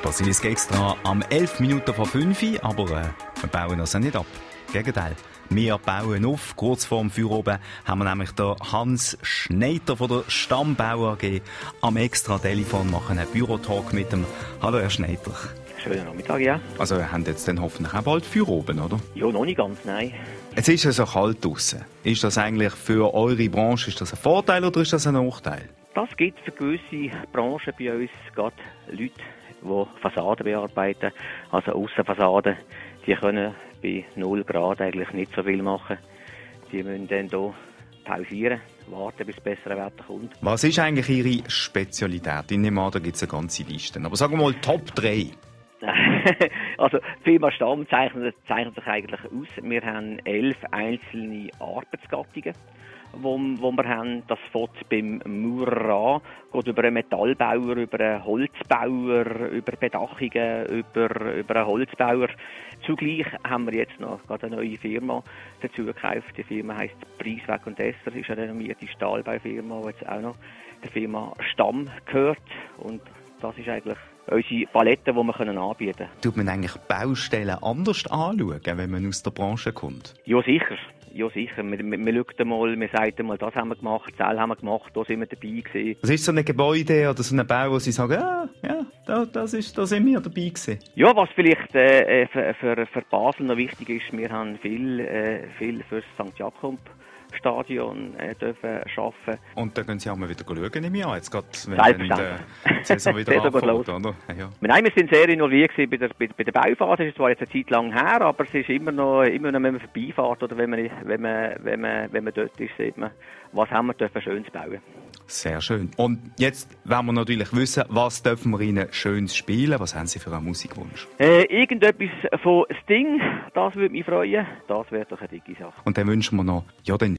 Basilisk Extra am 11 Minuten vor 5 Uhr, aber wir bauen also nicht ab. Gegenteil. Wir bauen auf. Kurz vorm Feierabend haben wir nämlich den Hans Schneider von der Stammbau AG am Extra-Telefon, machen einen Bürotalk mit dem. Hallo, Herr Schneider. Schönen Nachmittag, ja. Also, ihr habt jetzt dann hoffentlich auch bald Feierabend, oder? Ja, noch nicht ganz, nein. Jetzt ist es so kalt draussen. Ist das eigentlich für eure Branche ist das ein Vorteil oder ist das ein Nachteil? Das gibt für gewisse Branchen bei uns, gerade Leute, die Fassaden bearbeiten, also Aussenfassaden, die können bei 0 Grad eigentlich nicht so viel machen. Die müssen dann hier pausieren, warten, bis besseres Wetter kommt. Was ist eigentlich Ihre Spezialität? Ich nehme an, da gibt es eine ganze Liste. Aber sagen wir mal Top 3. Also die Firma Stamm zeichnet sich eigentlich aus. Wir haben 11 einzelne Arbeitsgattungen, wo wir haben. Das fängt beim Maurer an, geht über einen Metallbauer, über einen Holzbauer, über Bedachungen, über einen Holzbauer. Zugleich haben wir jetzt noch gerade eine neue Firma dazu gekauft. Die Firma heisst Preisweg und Esser, ist eine renommierte Stahlbaufirma, die jetzt auch noch der Firma Stamm gehört. Und das ist eigentlich unsere Palette, die wir anbieten können. Tut man eigentlich Baustellen anders anschauen, wenn man aus der Branche kommt? Ja, sicher. Ja, sicher. Wir schauen mal, wir sagen mal, das haben wir gemacht, das haben wir gemacht, da sind wir dabei gewesen. Was ist so ein Gebäude oder so ein Bau, wo Sie sagen, da sind wir dabei gewesen? Ja, was vielleicht für Basel noch wichtig ist, wir haben viel für das St. Jakob-Stadion dürfen arbeiten. Und da können Sie auch mal wieder schauen, nehme ich an, jetzt gerade, wenn die Saison wieder anfängt, oder? Ja. Nein, wir sind sehr involviert bei der Bauphase. Es ist zwar jetzt eine Zeit lang her, aber es ist immer noch, wenn man vorbeifährt oder wenn man dort ist, sieht man, was haben wir dürfen Schönes bauen. Sehr schön. Und jetzt wollen wir natürlich wissen, was dürfen wir Ihnen Schönes spielen? Was haben Sie für einen Musikwunsch? Irgendetwas von Sting, das würde mich freuen. Das wäre doch eine dicke Sache. Und dann wünschen wir noch, ja, dann